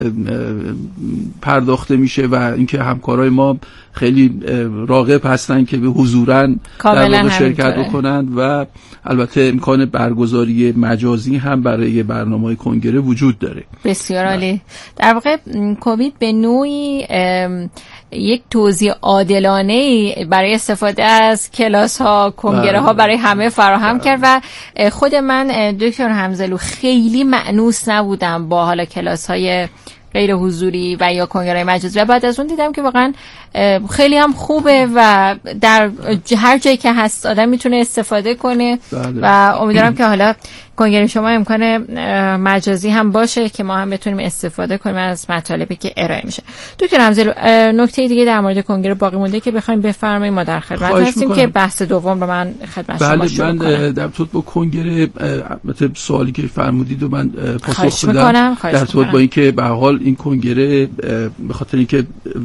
پرداخته میشه و اینکه همکارای ما خیلی راغب هستن که به حضوراً در واقع شرکت بکنن و البته امکان برگزاری مجازی هم برای برنامه‌های کنگره وجود داره. بسیار عالی. در واقع کووید به نوعی یک توزیع عادلانه برای استفاده از کلاس ها، کنگره ها برای همه فراهم کرد و خود من دکتر حمزلو خیلی مانوس نبودم با حالا کلاس های غیر حضوری و یا کنگره مجازی و بعد از اون دیدم که واقعا خیلی هم خوبه و در هر جایی که هست آدم میتونه استفاده کنه و امیدوارم که حالا کنگره شما امکان مجازی هم باشه که ما هم بتونیم استفاده کنیم از مطالبی که ارائه میشه. دکتر حمزلو، نکته دیگه در مورد کنگره باقی مونده که بخوایم بفرمایید؟ ما در خدمت هستیم که بحث دوم رو من خدمت شما شروع کنم. من در ارتباط با کنگره سوالی که فرمودید و من پاسخ بدم در ارتباط با اینکه به هر حال این کنگره به خاطر اینکه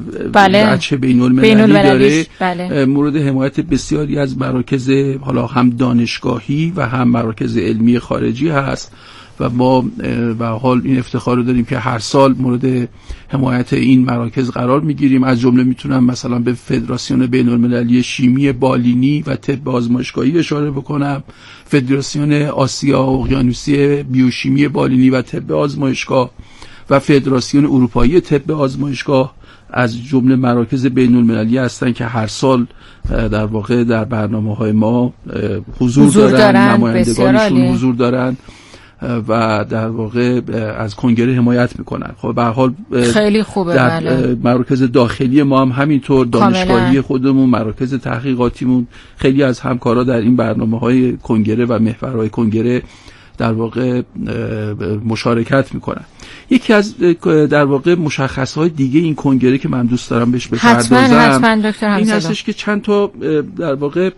بچه بین‌المللی داره مورد حمایت بسیاری از مراکز حالا هم دانشگاهی و هم مراکز علمی خارجی هست و ما به هر حال این افتخار رو داریم که هر سال مورد حمایت این مراکز قرار میگیریم. از جمله میتونم مثلا به فدراسیون بین‌المللی شیمی بالینی و طب آزمایشگاهی اشاره بکنم، فدراسیون آسیا اقیانوسی بیوشیمی بالینی و طب آزمایشگاه و فدراسیون اروپایی طب آزمایشگاه از جمله مراکز بین‌المللی هستن که هر سال در واقع در برنامه‌های ما حضور دارن، نمایندگانشون حضور دارن و در واقع از کنگره حمایت میکنن. خب به هر حال خیلی خوبه. در مراکز داخلی ما هم همینطور، دانشگاهی خودمون، مراکز تحقیقاتیمون، خیلی از همکارا در این برنامه‌های کنگره و محورهای کنگره در واقع مشارکت میکنن. یکی از در واقع مشخصهای دیگه این کنگره که من دوست دارم بهش بپردازم این هستش که چند تا در واقع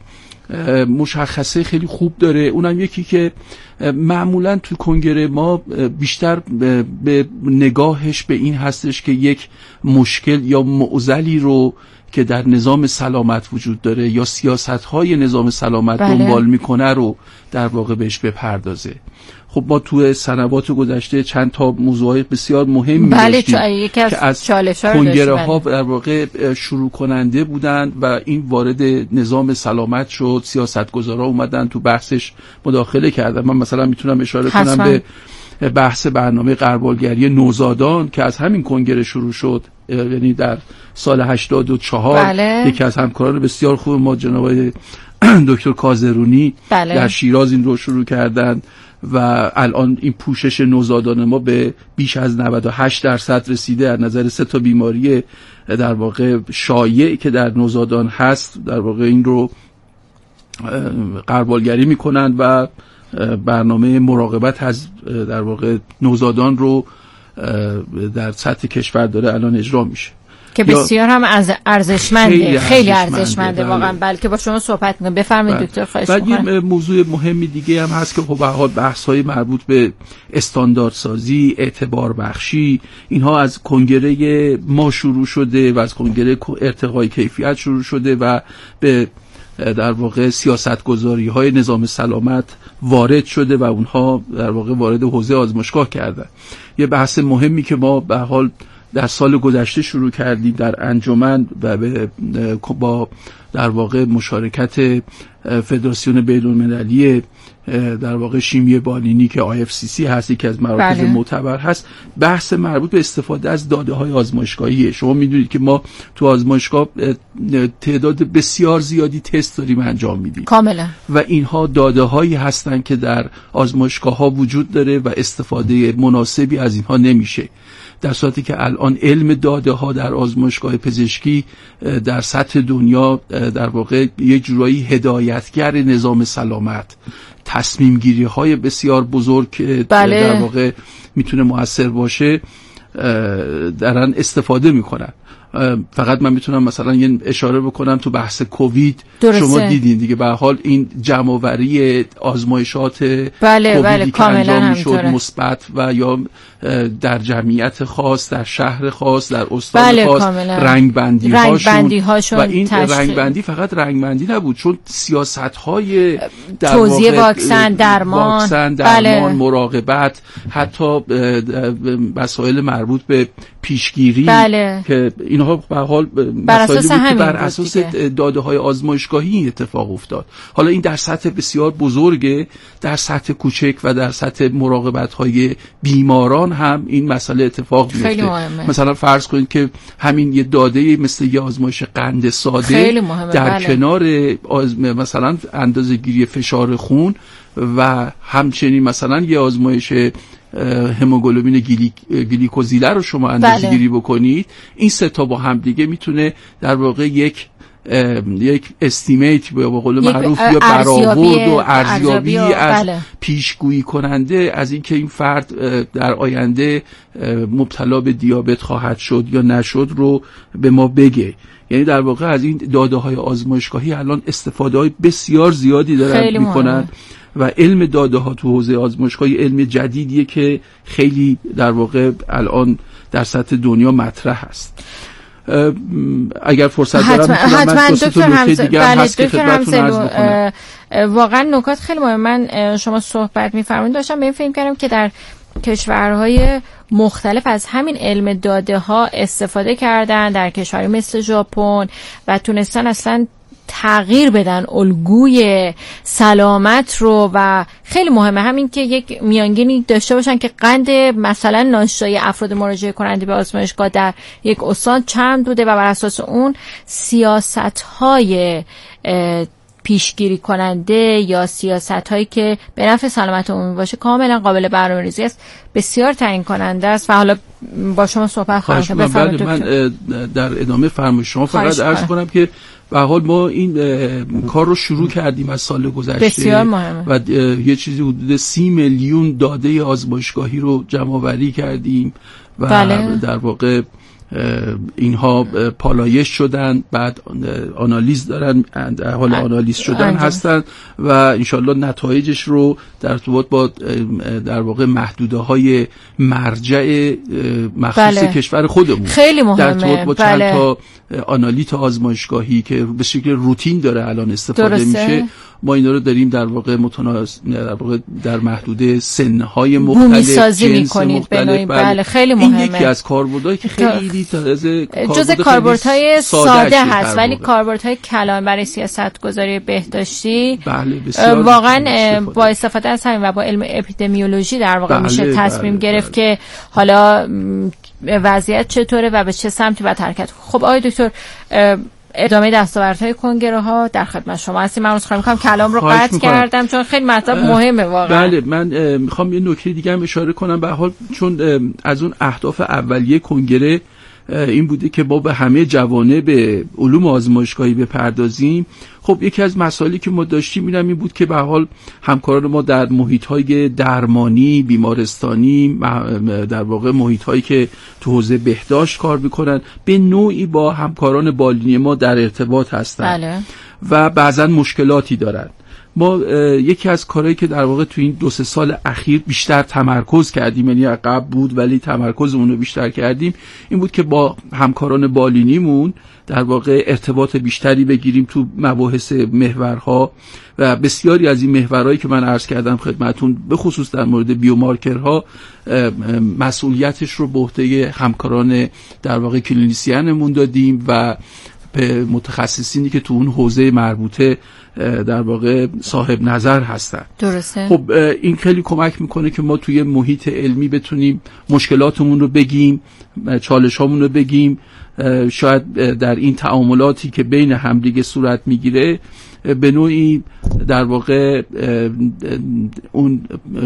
مشخصه خیلی خوب داره. اونم یکی که معمولا تو کنگره ما بیشتر به نگاهش به این هستش که یک مشکل یا معضلی رو که در نظام سلامت وجود داره یا سیاست‌های نظام سلامت دنبال میکنه رو در واقع بهش بپردازه. خب ما تو سنوات گذشته چند تا موضوعات بسیار مهمی داشتیم که از کنگره ها در واقع شروع کننده بودند و این وارد نظام سلامت شد، سیاستگزارا اومدن تو بحثش مداخله کردن. من مثلا میتونم اشاره کنم به بحث برنامه غربالگری نوزادان که از همین کنگره شروع شد، یعنی در سال 84 یکی از همکاران بسیار خوب ما جناب دکتر کازرونی در شیراز این رو شروع کردن و الان این پوشش نوزادان ما به بیش از 98% رسیده. از نظر 3 تا بیماری در واقع شایع که در نوزادان هست در واقع این رو غربالگری میکنن و برنامه مراقبت از در واقع نوزادان رو در سطح کشور داره الان اجرا میشه که بسیار هم از ارزشمنده، خیلی ارزشمنده واقعا. بلکه با شما صحبت می‌کنم، بفرمایید دکتر. خواهش می‌کنم. یه موضوع مهمی دیگه هم هست که خب به هر حال بحث‌های مربوط به استانداردسازی، اعتبار بخشی، اینها از کنگره ما شروع شده و از کنگره ارتقای کیفیت شروع شده و به در واقع سیاستگذاری‌های نظام سلامت وارد شده و اونها در واقع وارد حوزه آزمایشگاه کردن. یه بحث مهمی که ما به حال در سال گذشته شروع کردیم در انجمن و با در واقع مشارکت فدراسیون بین‌المللی در واقع شیمی بالینی که IFCC هست، که از مراکز معتبر هست، بحث مربوط به استفاده از داده‌های آزمایشگاهیه. شما میدونید که ما تو آزمایشگاه تعداد بسیار زیادی تست داریم انجام میدیم کاملا و اینها داده‌هایی هستن که در آزمایشگاه‌ها وجود داره و استفاده مناسبی از اینها نمیشه، در صورتی که الان علم داده ها در آزمایشگاه پزشکی در سطح دنیا در واقع یک جورایی هدایتگر نظام سلامت، تصمیم گیری های بسیار بزرگ که در واقع میتونه مؤثر باشه دارن استفاده میکنن. فقط من میتونم مثلا یه اشاره بکنم تو بحث کووید درسته. شما دیدین دیگه، به هر حال این جمع‌آوری آزمایشات بله که انجام میشد مثبت و یا در جمعیت خاص، در شهر خاص، در استان خاص، رنگبندی هاشون و این رنگبندی فقط رنگبندی نبود، چون سیاست‌های توزیع واکسن، درمان، مراقبت، حتی مسائل مربوط به پیشگیری که اینها به هر حال مسائلی بود که بر اساس داده‌های آزمایشگاهی اتفاق افتاد. حالا این در سطح بسیار بزرگه، در سطح کوچک و در سطح مراقبت‌های بیماران هم این مسئله اتفاق میفته. مثلا فرض کنید که همین یه داده مثل یه آزمایش قند ساده در کنار مثلا اندازه‌گیری فشار خون و همچنین مثلا یه آزمایش هموگلوبین گلیکوزیله رو شما اندازه‌گیری بکنید، این سه تا با هم دیگه میتونه در واقع یک استیمیت به قول معروف یا برآورد و ارزیابی از پیشگویی کننده از اینکه این فرد در آینده مبتلا به دیابت خواهد شد یا نشد رو به ما بگه. یعنی در واقع از این داده‌های آزمایشگاهی الان استفاده‌های بسیار زیادی دارن میکنن و علم داده ها تو حوزه آزمایشگاهی علم جدیدیه که خیلی در واقع الان در سطح دنیا مطرح است. اگر فرصت دارم حتما دکتر همزلو واقعا نکات خیلی مهمه. من شما صحبت می‌فرمایید داشتم به این فکر کردم که در کشورهای مختلف از همین علم داده ها استفاده کردن، در کشوری مثل ژاپن، و تونستن اصلا تغییر بدن الگوی سلامت رو. و خیلی مهمه همین که یک میانگینی داشته باشن که قند مثلا ناشتایی افراد مراجعه کننده به آزمایشگاه در یک استان چند بوده و بر اساس اون سیاست‌های پیشگیری کننده یا سیاست‌هایی که به نفع سلامت عمومی باشه کاملا قابل برنامه‌ریزی است، بسیار تعیین کننده است. و حالا با شما صحبت خواهم کرد. من در ادامه فرمایش شما فقط عرض کنم که به حال ما این کار رو شروع کردیم از سال گذشته، بسیار مهمه، و یه چیزی حدود 30 میلیون داده آزمایشگاهی رو جمع‌آوری کردیم و در واقع اینها پالایش شدن، بعد آنالیز دارن، در حال آنالیز شدن هستن و انشالله نتایجش رو در ارتباط با در واقع محدوده‌های مرجع مخصوص کشور خودمون خیلی مهمه، در ارتباط با چند تا آنالیت آزمایشگاهی که به شکل روتین داره الان استفاده میشه، ما اینا رو داریم در واقع در واقع در محدوده سن‌های مختلف، جنس مختلف. بله خیلی مهمه. این یکی از کاربردهایی که خیلی جزء کاربردهای ساده هست، ولی کاربردهای کلان برای سیاست‌گذاری بهداشتی واقعا با استفاده از همین و با علم اپیدمیولوژی در واقع میشه تصمیم گرفت که حالا وضعیت چطوره و به چه سمتی باید حرکت. خب آقای دکتر، ادامه دستاوردهای کنگره ها در خدمت شما هستیم. من عذرخواهی می‌کنم کلام رو قطع کردم چون خیلی مطلب مهمه واقعا. بله، من میخوام یه نکته دیگه هم اشاره کنم. به حال چون از اون اهداف اولیه کنگره این بوده که ما به همه جوانب علوم آزمایشگاهی بپردازیم، خب یکی از مسائلی که ما داشتیم این بود که به حال همکاران ما در محیط‌های درمانی، بیمارستانی، در واقع محیط‌هایی که تو حوزه بهداشت کار می‌کنن به نوعی با همکاران بالینی ما در ارتباط هستن و بعضا مشکلاتی دارن. ما یکی از کارهایی که در واقع تو این 2-3 سال اخیر بیشتر تمرکز کردیم، یعنی قبل بود ولی تمرکزمون رو بیشتر کردیم، این بود که با همکاران بالینیمون در واقع ارتباط بیشتری بگیریم تو مباحث محورها و بسیاری از این محورهایی که من عرض کردم خدمتون، به خصوص در مورد بیومارکرها، مسئولیتش رو به عهده همکاران در واقع کلینیسیانمون دادیم و به متخصصینی که تو اون حوزه مربوطه در واقع صاحب نظر هستن. درسته. خب این خیلی کمک میکنه که ما توی محیط علمی بتونیم مشکلاتمون رو بگیم، چالشامون رو بگیم، شاید در این تعاملاتی که بین همدیگه صورت میگیره به نوعی در واقع اون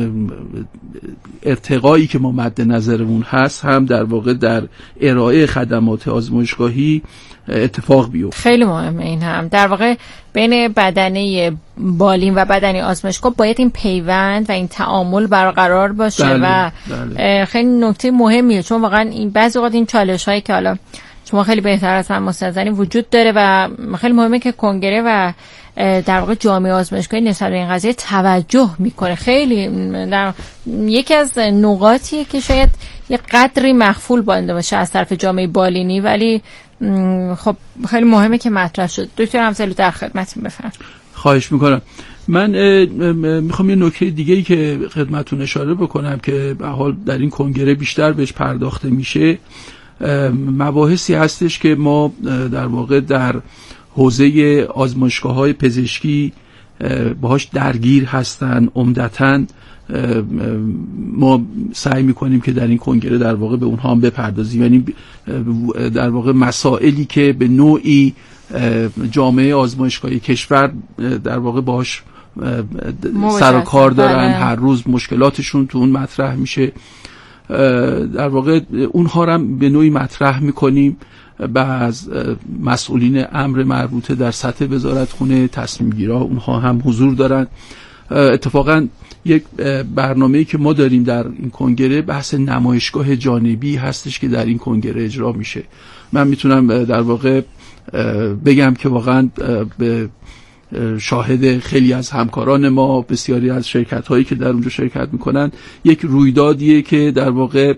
ارتقایی که ما مد نظرمون هست هم در واقع در ارائه خدمات آزمایشگاهی اتفاق بیفته. خیلی مهمه این هم در واقع بین بدنه بالین و بدنه آزمایشگاه باید این پیوند و این تعامل برقرار باشه. و خیلی نکته مهمیه، چون واقعا این بعضی وقت این چالش هایی که حالا شما خیلی بهتر از من مستحضرین وجود داره و خیلی مهمه که کنگره و در واقع جامعه آزمایشگاهی نسبت به این قضیه توجه میکنه. خیلی در یکی از نقاطیه که شاید یه قدری مخفول بانده باشه از طرف جامعه بالینی، ولی خب خیلی مهمه که مطرح شد. دکتر همزلو در خدمتتون، بفرمایید. خواهش میکنم. من میخوام یه نکته دیگه‌ای که خدمتتون اشاره بکنم که به حال در این کنگره بیشتر بهش پرداخته میشه، مباحثی هستش که ما در واقع در حوزه آزمایشگاه‌های پزشکی باهاش درگیر هستن. عمدتاً ما سعی میکنیم که در این کنگره در واقع به اونها هم بپردازیم، یعنی در واقع مسائلی که به نوعی جامعه آزمایشگاهی کشور در واقع باهاش سر و کار دارن، هر روز مشکلاتشون تو اون مطرح میشه، در واقع اونها رو هم به نوعی مطرح میکنیم. بعض مسئولین امر مربوطه در سطح وزارتخونه، تصمیم گیرا، اونها هم حضور دارن. اتفاقا یک برنامه‌ای که ما داریم در این کنگره بحث نمایشگاه جانبی هستش که در این کنگره اجرا میشه. من میتونم در واقع بگم که واقعا به شاهد خیلی از همکاران ما، بسیاری از شرکت هایی که در اونجا شرکت میکنن، یک رویدادیه که در واقع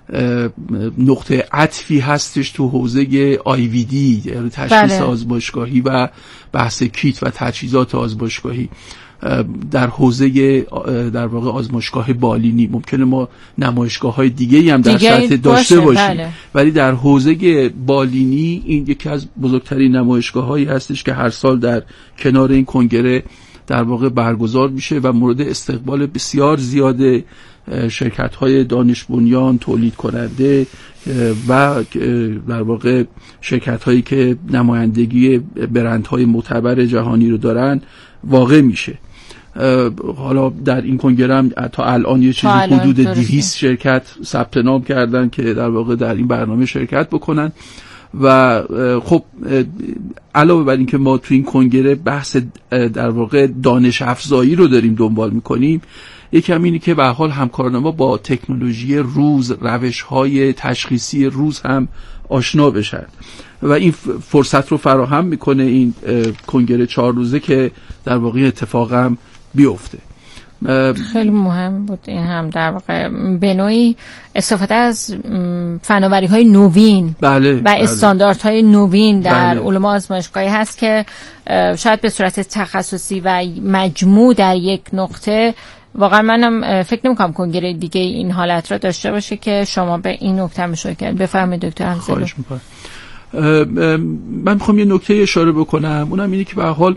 نقطه عطفی هستش تو حوزه IVD، یعنی تشخیص آزمایشگاهی و بحث کیت و تجهیزات آزمایشگاهی در حوزه در واقع آزمایشگاه بالینی. ممکنه ما نمایشگاه‌های دیگه‌ای هم در سطح داشته باشیم، ولی در حوزه بالینی این یکی از بزرگترین نمایشگاه‌هایی هستش که هر سال در کنار این کنگره در واقع برگزار میشه و مورد استقبال بسیار زیاد شرکت‌های دانش بنیان، تولید کننده و در واقع شرکت‌هایی که نمایندگی برندهای معتبر جهانی رو دارن واقع میشه. حالا در این کنگره هم تا الان یه چیزی حدود 200 شرکت ثبت نام کردن که در واقع در این برنامه شرکت بکنن و خب علاوه بر این که ما تو این کنگره بحث در واقع دانش افزایی رو داریم دنبال میکنیم، یکم اینی که به هر حال همکاران ما با تکنولوژی روز، روش‌های تشخیصی روز هم آشنا بشن و این فرصت رو فراهم میکنه این کنگره 4 روزه که در واقع اتفاق هم بیفته. خیلی مهم بود این هم در واقع به نوعی استفاده از فناوری‌های نوین و استانداردهای نوین در علوم آزمایشگاهی هست که شاید به صورت تخصصی و مجموع در یک نقطه، واقعا منم فکر نمی‌کنم کنگره دیگه این حالت را داشته باشه که شما به این نکته اشاره کردید. بفرمایید دکتر همزلو. خواهش می‌کنم. من می‌خوام یه نکته اشاره بکنم، اونم اینه که به هر حال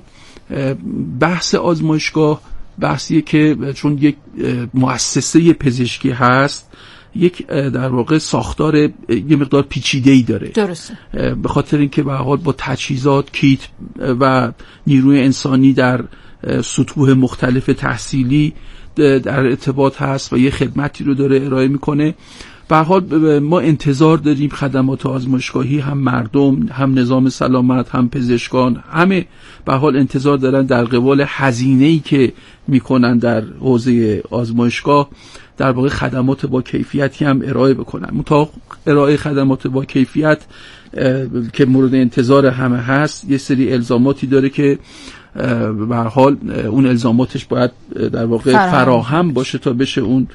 بحث آزمایشگاه بحثیه که چون یک مؤسسه پزشکی هست، یک در واقع ساختار یه مقدار پیچیده‌ای داره. درسته. به خاطر اینکه به هر حال با تجهیزات، کیت و نیروی انسانی در سطوح مختلف تحصیلی در ارتباط هست و یه خدمتی رو داره ارائه میکنه. به هر حال ما انتظار داریم خدمات آزمایشگاهی، هم مردم، هم نظام سلامت، هم پزشکان، همه به هر حال انتظار دارن در قبال هزینه‌ای که میکنن در حوزه آزمایشگاه در واقع خدمات با کیفیتی هم ارائه بکنن. مطابق ارائه خدمات با کیفیت که مورد انتظار همه هست، یه سری الزاماتی داره که به هر حال اون الزاماتش باید در واقع فراهم باشه تا بشه اون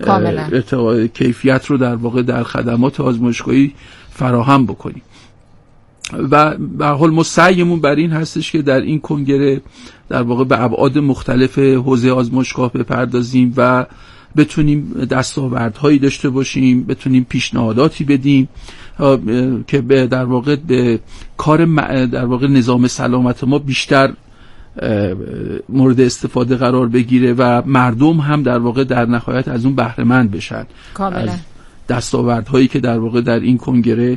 کیفیت رو در واقع در خدمات آزمایشگاهی فراهم بکنیم. و به هر حال ما سعیمون بر این هستش که در این کنگره در واقع به ابعاد مختلف حوزه آزمایشگاه بپردازیم و بتونیم دستاوردهایی داشته باشیم، بتونیم پیشنهاداتی بدیم که در واقع به کار در واقع نظام سلامت ما بیشتر مورد استفاده قرار بگیره و مردم هم در واقع در نهایت از اون بهره مند بشن کاملا. از دستاوردهایی که در واقع در این کنگره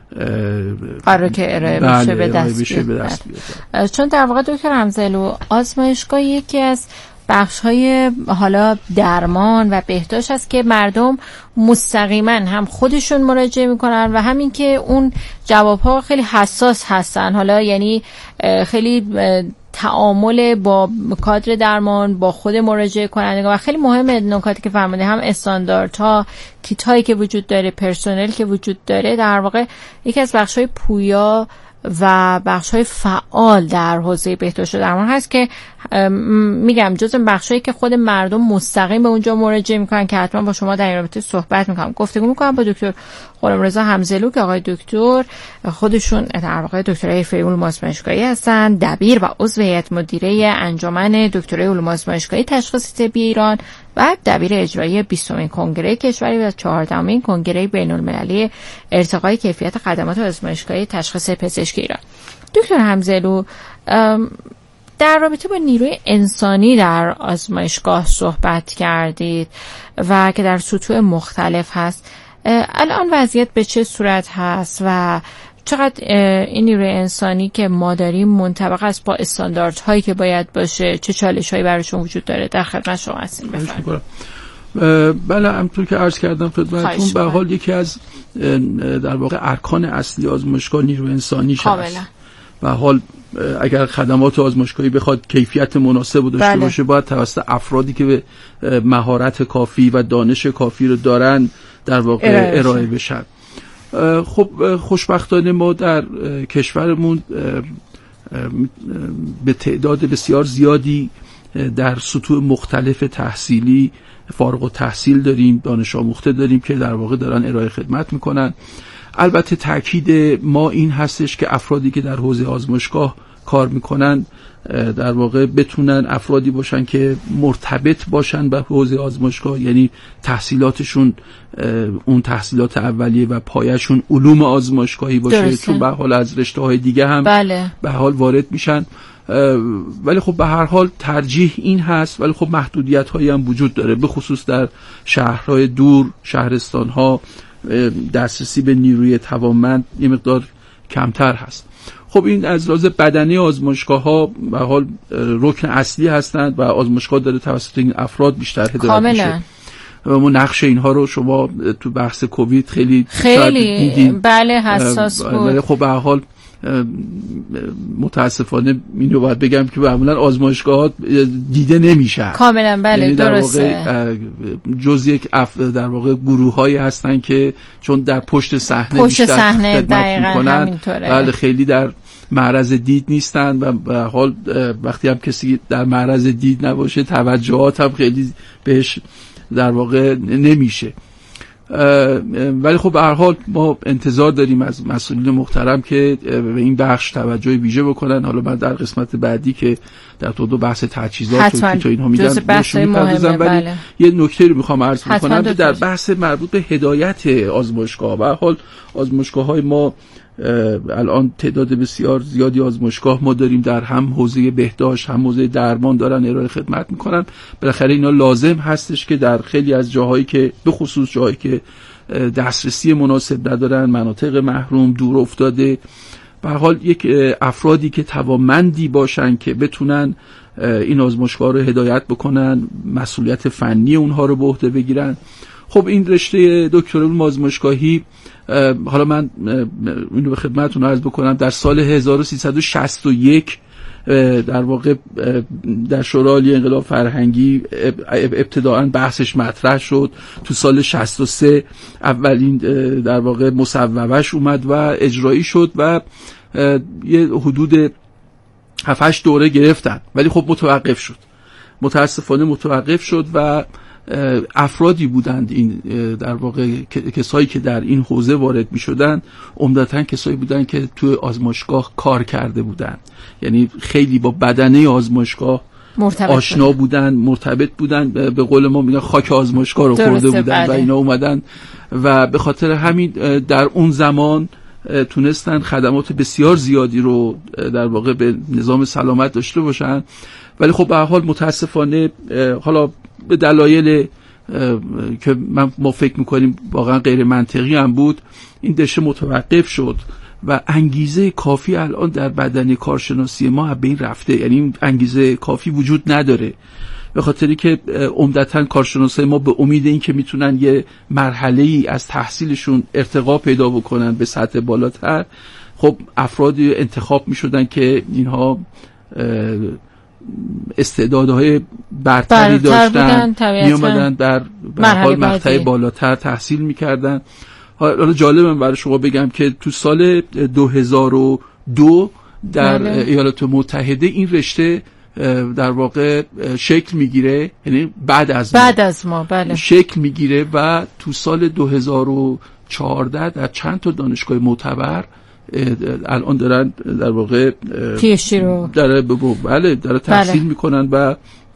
قرار که ارائه بشه به دست بیاد. چون در واقع دکتر همزلو آزمایشگاه یکی از بخش‌های حالا درمان و بهداشت است که مردم مستقیما هم خودشون مراجعه میکنن و همین که اون جواب‌ها خیلی حساس هستن، حالا یعنی خیلی تعامل با کادر درمان، با خود مراجعه کنندگان. و خیلی مهمه نکاتی که فرمودید، هم استانداردها، کیتایی که وجود داره، پرسنل که وجود داره، در واقع یکی از بخش‌های پویا و بخش‌های فعال در حوزه بهداشت درمان هست که میگم جزء بخشایی که خود مردم مستقیم به اونجا مراجعه میکنن که حتما با شما در این رابطه صحبت میکنم، گفتگو میکنم با دکتر غلامرضا حمزه‌لو که آقای دکتر خودشون در واقع دکترای حرفه‌ای علوم آزمایشگاهی هستن، دبیر و عضو هیئت مدیره انجمن دکترای علوم آزمایشگاهی تشخیص طبی ایران و دبیر اجرایی 20مین کنگره کشوری و 14مین کنگره بین‌المللی ارتقای کیفیت خدمات آزمایشگاهی تشخیص پزشکی ایران. دکتر حمزه‌لو، در رابطه با نیروی انسانی در آزمایشگاه صحبت کردید و که در سطوح مختلف هست. الان وضعیت به چه صورت هست و چقدر این نیروی انسانی که ما داریم منطبق است با استانداردهایی که باید باشه؟ چه چالش‌هایی براشون وجود داره؟ در خدمت شما هستیم. بفرمایید. بله، همونطور که عرض کردم خدمتتون، به حال یکی از در واقع ارکان اصلی آزمایشگاه نیروی انسانی هست. و حال اگر خدمات آزمایشگاهی بخواد کیفیت مناسب داشته باشه، باید توسط افرادی که به مهارت کافی و دانش کافی رو دارن در واقع ارائه بشن. خب خوشبختانه ما در کشورمون به تعداد بسیار زیادی در سطوح مختلف تحصیلی فارغ التحصیل داریم، دانش آموخته داریم که در واقع دارن ارائه خدمت میکنن. البته تاکید ما این هستش که افرادی که در حوزه آزمایشگاه کار میکنن در واقع بتونن افرادی باشن که مرتبط باشن به حوزه آزمایشگاه، یعنی تحصیلاتشون اون تحصیلات اولیه و پایه‌شون علوم آزمایشگاهی باشه. درسته. چون به حال از رشته‌های دیگه هم به حال وارد میشن، ولی خب به هر حال ترجیح این هست، ولی خب محدودیت‌هایی هم وجود داره، به خصوص در شهرهای دور، شهرستان‌ها دسترسی به نیروی توانمند یه مقدار کمتر هست. خب این از لحاظ بدنی آزمایشگاه‌ها به حال رکن اصلی هستند و آزمایشگاه داره توسط این افراد بیشتر هدایت میشه. و ما نقش اینها رو شما تو بحث کووید خیلی دیدین. بله، حساس بود. ولی خب به هر حال متاسفانه اینو باید بگم که معمولا آزمایشگاه‌ها دیده نمیشن. کاملا بله، یعنی درسته. در واقع جز یک در واقع گروه‌هایی هستن که چون در پشت صحنه بیشتر خدمت میکنن، بله خیلی در معرض دید نیستن و به حال وقتی هم کسی در معرض دید نباشه توجهات هم خیلی بهش در واقع نمیشه. ولی خب به هر حال ما انتظار داریم از مسئولین محترم که به این بخش توجه ویژه بکنن. حالا من در قسمت بعدی که در تو بحث تجهیزات و کیت و اینها میگن میپردازم، ولی یه نکته رو میخوام عرض بکنم که در بحث مربوط به هدایت آزمایشگاه، به هر حال آزمایشگاه‌های ما الان تعداد بسیار زیادی آزمایشگاه ما داریم در هم حوزه بهداشت هم حوزه درمان دارن ارائه خدمت میکنن. بالاخره اینا لازم هستش که در خیلی از جاهایی که به خصوص جاهایی که دسترسی مناسب ندارن، مناطق محروم، دور افتاده، به هر حال یک افرادی که توانمندی باشن که بتونن این آزمایشگاه رو هدایت بکنن، مسئولیت فنی اونها رو به عهده بگیرن. خب این رشته دکترای علوم آزمایشگاهی، حالا من اینو به خدمتتون عرض بکنم، در سال 1361 در واقع در شورای عالی انقلاب فرهنگی ابتداءً بحثش مطرح شد. تو سال 63 اولین در واقع مصوبهش اومد و اجرایی شد و یه حدود 7-8 دوره گرفتن، ولی خب متوقف شد، متاسفانه متوقف شد و افرادی بودند این در واقع کسایی که در این حوزه وارد می شدن عمدتاً کسایی بودند که توی آزمایشگاه کار کرده بودند، یعنی خیلی با بدنه آزمایشگاه آشنا بودن، مرتبط بودن، به قول ما میگن خاک آزمایشگاه رو خورده بودن و اینا اومدن و به خاطر همین در اون زمان تونستن خدمات بسیار زیادی رو در واقع به نظام سلامت داشته باشن. ولی خب به هر حال متاسفانه حالا به دلایل که ما فکر میکنیم واقعا غیر منطقی هم بود، این رشته متوقف شد و انگیزه کافی الان در بدنه کارشناسی ما به این رفته، یعنی انگیزه کافی وجود نداره، به خاطری که عمدتاً کارشناسای ما به امید این که میتونن یه مرحله‌ای از تحصیلشون ارتقا پیدا بکنن به سطح بالاتر، خب افرادی انتخاب میشدن که اینها استعدادهای برتری داشتن می اومدن در مقطع بالاتر تحصیل میکردن. حالا جالبم برای شما بگم که تو سال 2002 در ایالات متحده این رشته در واقع شکل میگیره، یعنی بعد از ما بله. شکل میگیره و تو سال 2014 در چند تا دانشگاه معتبر الان دارن در واقع داره تحصیل میکنن و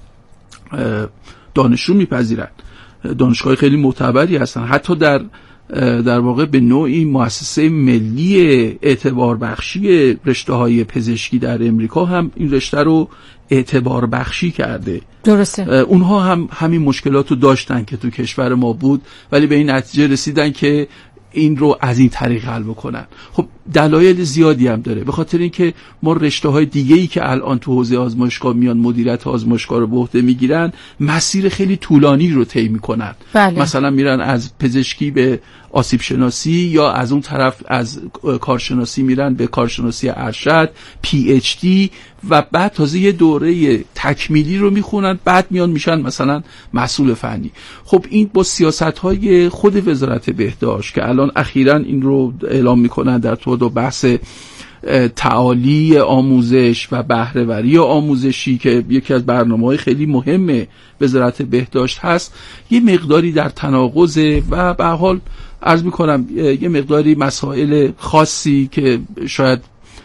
دانشجو میپذیرن. دانشگاه خیلی معتبری هستن، حتی در واقع به نوعی مؤسسه ملی اعتبار بخشی رشته‌های پزشکی در امریکا هم این رشته رو اعتبار بخشی کرده. درسته. اونها هم همین مشکلات رو داشتن که تو کشور ما بود، ولی به این نتیجه رسیدن که این رو از این طریق حل بکنن. خب دلایل زیادی هم داره، به خاطر اینکه ما رشته‌های دیگه‌ای که الان تو حوزه آزمایشگاه میان مدیریت آزمایشگاه رو به عهده میگیرن، مسیر خیلی طولانی رو طی میکنن. بله. مثلا میرن از پزشکی به آسیب شناسی، یا از اون طرف از کارشناسی میرن به کارشناسی ارشد، PhD، و بعد تازه یه دوره تکمیلی رو میخونن، بعد میان میشن مثلا مسئول فنی. خب این با سیاست‌های خود وزارت بهداشت که الان اخیراً این رو اعلام میکنن در تو بحث تعالی آموزش و بهره‌وری آموزشی که یکی از برنامه‌های خیلی مهم وزارت بهداشت هست، یه مقداری در تناقض و به هر حال عرض میکنم یه مقداری مسائل خاصی که شاید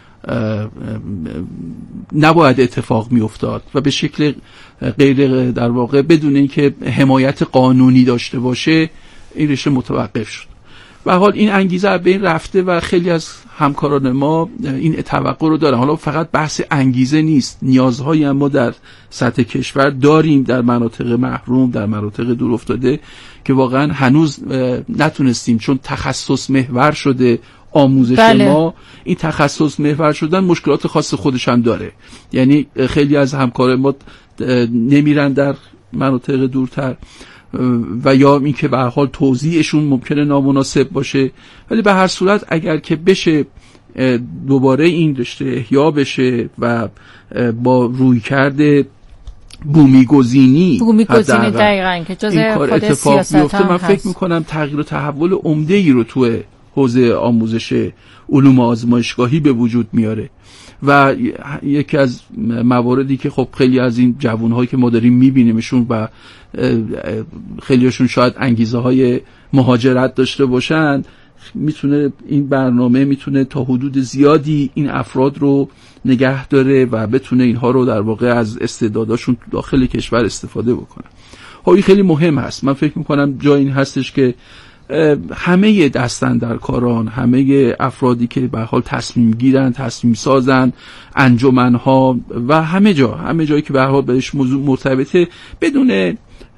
نباید اتفاق میافتاد و به شکل غیر در واقع بدون اینکه حمایت قانونی داشته باشه این رشته متوقف شد. به هر حال این انگیزه به این رفته و خیلی از همکاران ما این توقع رو دارن. حالا فقط بحث انگیزه نیست، نیازهایی هم ما در سطح کشور داریم، در مناطق محروم، در مناطق دور افتاده که واقعا هنوز نتونستیم، چون تخصص محور شده آموزش بله. ما این تخصص محور شدن مشکلات خاص خودش هم داره. یعنی خیلی از همکاران ما نمیرن در مناطق دورتر و یا این که به هر حال توزیعشون ممکنه نامناسب باشه، ولی به هر صورت اگر که بشه دوباره این رشته احیا بشه و با رویکرد بومیگزینی دقیقاً که جز این کار اتفاق بیفته، من فکر میکنم تغییر و تحول عمده‌ای رو تو حوزه آموزش علوم آزمایشگاهی به وجود میاره. و یکی از مواردی که خب خیلی از این جوانهایی که ما داریم میبینیمشون و خیلیشون شاید انگیزه های مهاجرت داشته باشن، میتونه این برنامه میتونه تا حدود زیادی این افراد رو نگه داره و بتونه اینها رو در واقع از استعداداشون داخل کشور استفاده بکنن. این خیلی مهم هست. من فکر میکنم جای این هستش که همه دستاندرکاران، همه افرادی که به حال تصمیم گیرن، تصمیم سازن، انجمنها و همه جایی که به حال بهش موضوع مرتبطه، بدون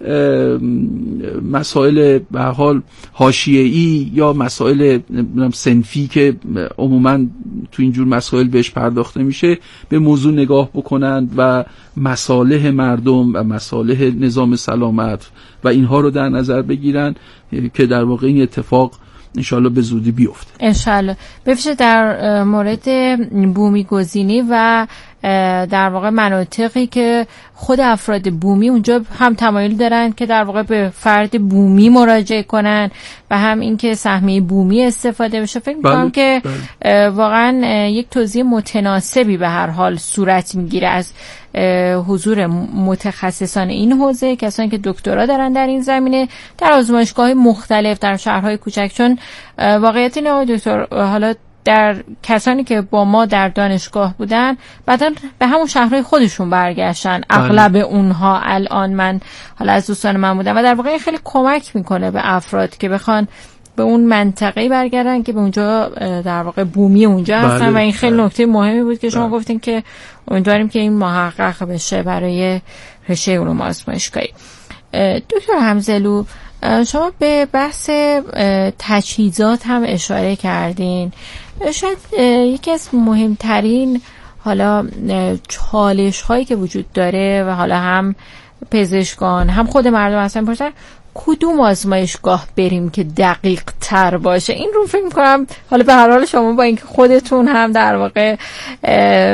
مسائل به حال حاشیه‌ای یا مسائل صنفی که عموما تو اینجور مسائل بهش پرداخته میشه، به موضوع نگاه بکنند و مصالح مردم و مصالح نظام سلامت و اینها رو در نظر بگیرن که در واقع این اتفاق انشالله به زودی بیفته. انشالله. بفشه در مورد بومی گزینی و در واقع مناطقی که خود افراد بومی اونجا هم تمایل دارن که در واقع به فرد بومی مراجعه کنن و هم اینکه سهمیه بومی استفاده بشه، فکر می‌کنم که واقعا یک توزیع متناسبی به هر حال صورت میگیره از حضور متخصصان این حوزه، کسانی که دکترا دارن در این زمینه در آزمایشگاه‌های مختلف در شهرهای کوچک. چون واقعیت اینه آقای دکتر، حالا در کسانی که با ما در دانشگاه بودن بعداً به همون شهرهای خودشون برگشتن. اغلب اونها الان من حالا از دوستان من بودم و در واقع خیلی کمک میکنه به افراد که بخوان به اون منطقه برگردن که به اونجا در واقع بومی اونجا هستن. و این خیلی نکته مهمی بود که شما گفتین که امیدواریم که این محقق بشه برای رشته علوم آزمایشگاهی. دکتر حمزلو، شما به بحث تجهیزات هم اشاره کردین. شاید یکی از مهمترین حالا چالش هایی که وجود داره و حالا هم پزشکان هم خود مردم اصلا پرسن کدوم آزمایشگاه بریم که دقیق تر باشه. این رو فکر می‌کنم حالا به هر حال شما با اینکه خودتون هم در واقع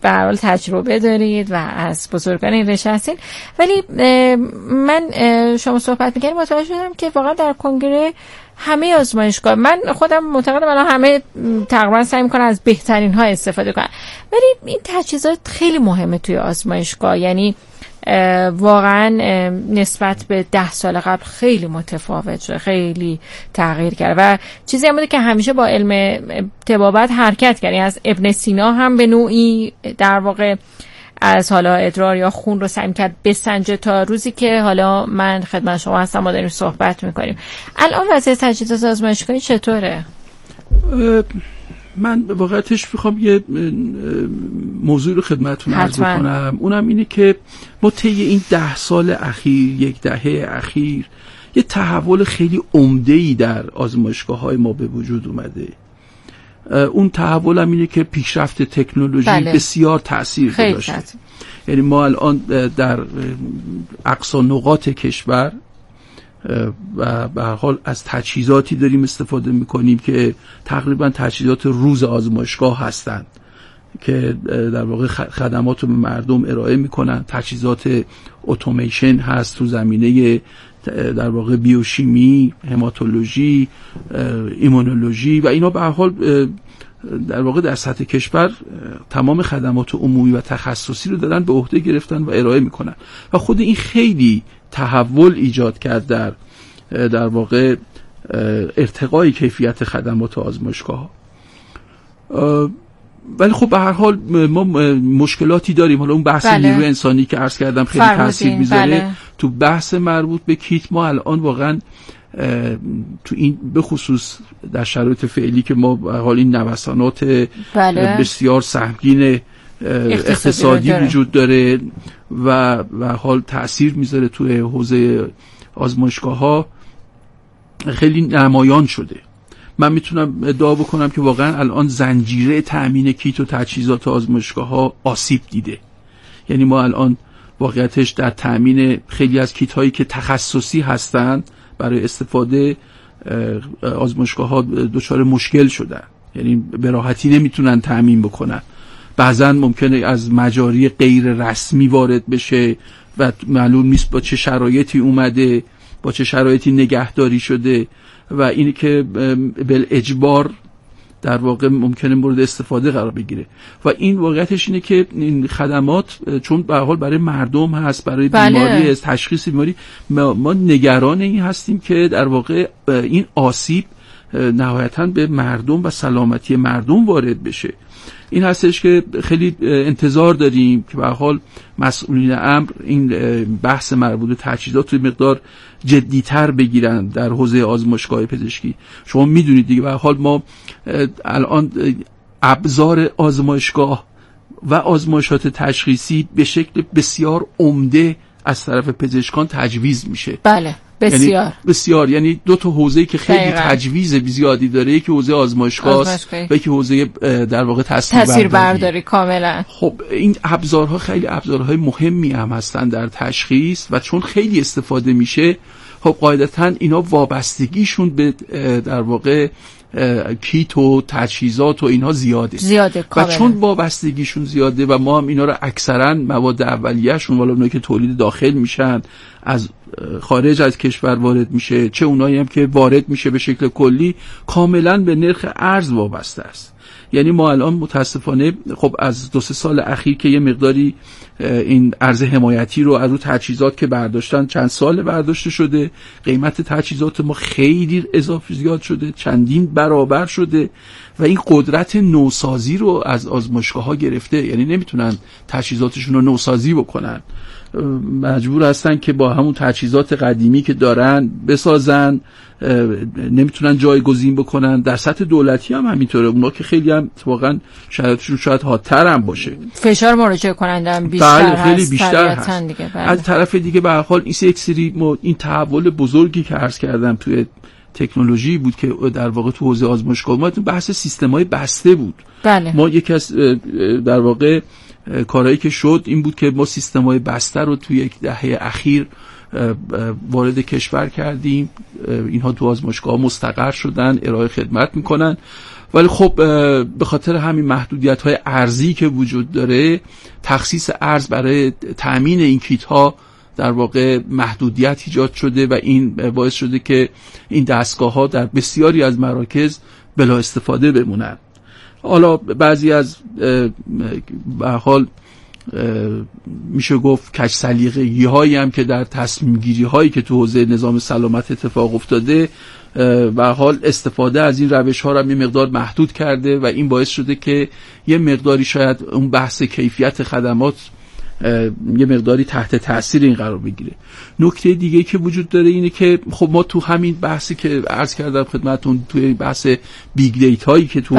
به هر حال تجربه دارید و از بزرگان این رشته هستین، ولی من شما صحبت می‌کردید متوجه شدم که واقعا در کنگره همه آزمایشگاه، من خودم معتقدم الان همه تقریبا سعی می‌کنن از بهترین ها استفاده کنن، ولی این تجهیزات خیلی مهمه توی آزمایشگاه. یعنی واقعا نسبت به 10 سال قبل خیلی متفاوت شده، خیلی تغییر کرد و چیزی هم بوده که همیشه با علم طبابت حرکت کردی. از ابن سینا هم به نوعی در واقع از حالا ادرار یا خون رو سعی کرد بسنجه تا روزی که حالا من خدمت شما هستم، ما داریم صحبت میکنیم. الان وضع تجهیزات آزمایشگاهی چطوره؟ من واقعیتش میخوام یه موضوع رو خدمتتون عرض کنم، اونم اینه که ما طی این 10 سال اخیر، 10 دهه اخیر، یه تحول خیلی عمده‌ای در آزمایشگاه‌های ما به وجود اومده. اون تحول هم اینه که پیشرفت تکنولوژی بسیار تأثیر گذاشته. یعنی ما الان در اقصا نقاط کشور و به هر حال از تجهیزاتی داریم استفاده میکنیم که تقریبا تجهیزات روز آزمایشگاه هستند که در واقع خدمات رو به مردم ارائه میکنن. تجهیزات اتوماسیون هست تو زمینه در واقع بیوشیمی، هماتولوژی، ایمونولوژی و اینا به هر حال در واقع در سطح کشور تمام خدمات عمومی و تخصصی رو دارن به عهده گرفتن و ارائه میکنن و خود این خیلی تحول ایجاد کرد در واقع ارتقای کیفیت خدمات آزمایشگاه. ولی خب به هر حال ما مشکلاتی داریم. حالا اون بحث نیروی انسانی که عرض کردم خیلی تاثیر میذاره. تو بحث مربوط به کیت ما الان واقعا تو این به خصوص در شرایط فعلی که ما به حال این نوسانات بسیار سهمگین اقتصادی وجود داره و حال تأثیر میذاره توی حوزه آزمایشگاه ها، خیلی نمایان شده. من میتونم ادعا بکنم که واقعا الان زنجیره تأمین کیت و تجهیزات آزمایشگاه ها آسیب دیده. یعنی ما الان واقعیتش در تأمین خیلی از کیت هایی که تخصصی هستن برای استفاده آزمایشگاه ها دچار مشکل شدن، یعنی به راحتی نمیتونن تأمین بکنن. بعضا ممکنه از مجاری غیر رسمی وارد بشه و معلوم نیست با چه شرایطی اومده، با چه شرایطی نگهداری شده و اینی که بالاجبار در واقع ممکنه مورد استفاده قرار بگیره و این واقعیتش اینه که این خدمات چون به هر حال برای مردم هست، برای بیماری است، تشخیص بیماری، ما نگران این هستیم که در واقع این آسیب نهایتاً به مردم و سلامتی مردم وارد بشه. این هستش که خیلی انتظار داریم که به هر حال مسئولین امر این بحث مربوط به تجهیزات رو مقدار جدی‌تر بگیرن در حوزه آزمایشگاه پزشکی. شما میدونید دیگه به هر حال ما الان ابزار آزمایشگاه و آزمایشات تشخیصی به شکل بسیار عمده از طرف پزشکان تجویز میشه. بله بسیار یعنی دو تا حوزه‌ای که خیلی تجویز زیادی داره، یکی حوزه آزمایشگاه و یکی حوزه در واقع تصویربرداری. کاملا. خب این ابزارها خیلی ابزارهای مهمی هم هستن در تشخیص و چون خیلی استفاده میشه خب قاعدتاً اینا وابستگیشون به در واقع کیت و تجهیزات و اینها زیاده و چون وابستگیشون زیاده و ما هم اینا رو اکثرا مواد اولیه‌شون والا اونایی که تولید داخل میشن از خارج از کشور وارد میشه، چه اونایی هم که وارد میشه به شکل کلی، کاملا به نرخ ارز وابسته است. یعنی ما الان متاسفانه خب از 2-3 سال اخیر که یه مقداری این ارز حمایتی رو از رو تجهیزات که برداشتن چند سال برداشته شده، قیمت تجهیزات ما خیلی اضافه زیاد شده، چندین برابر شده و این قدرت نوسازی رو از آزمایشگاه ها گرفته. یعنی نمیتونن تجهیزاتشون رو نوسازی بکنن، مجبور هستن که با همون تجهیزات قدیمی که دارن بسازن، نمیتونن جایگزین بکنن. در سطح دولتی هم همینطوره، اونا که خیلی هم واقعا شرایطشون شاید حادتر هم باشه، فشار مراجعه کننده هم بیشتر هست، خیلی بیشتر هست دیگه. از طرف دیگه به هر حال یک سری این تحول بزرگی که عرض کردم توی تکنولوژی بود که در واقع تو حوزه آزمایشگاه ما بحث سیستم‌های بسته بود. ما یکی از در واقع کارهایی که شد این بود که ما سیستم‌های بسته رو توی 1 دهه اخیر وارد کشور کردیم. اینها تو آزمایشگاه مستقر شدن، ارائه خدمت میکنن ولی خب به خاطر همین محدودیت‌های ارزی که وجود داره، تخصیص ارز برای تأمین این کیت ها در واقع محدودیت ایجاد شده و این باعث شده که این دستگاه ها در بسیاری از مراکز بلا استفاده بمونن. حالا بعضی از به حال میشه گفت کج سلیقگی هایی هم که در تصمیم گیری هایی که تو حوزه نظام سلامت اتفاق افتاده به حال استفاده از این روش ها رو یه مقدار محدود کرده و این باعث شده که یه مقداری شاید اون بحث کیفیت خدمات یه مقداری تحت تاثیر این قرار بگیره. نکته دیگه که وجود داره اینه که خب ما تو همین بحثی که عرض کردم خدمتتون، توی بحث بیگ دیتایی که تو